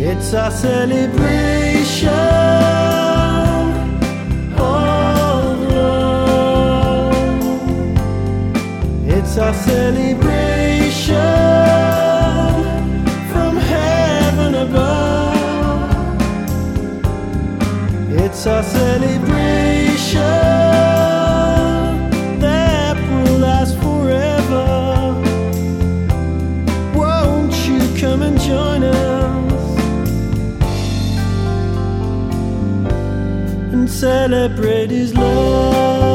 It's our celebration of love. It's our celebration from heaven above. It's our celebration that will last forever. Won't you come and join us and celebrate his love?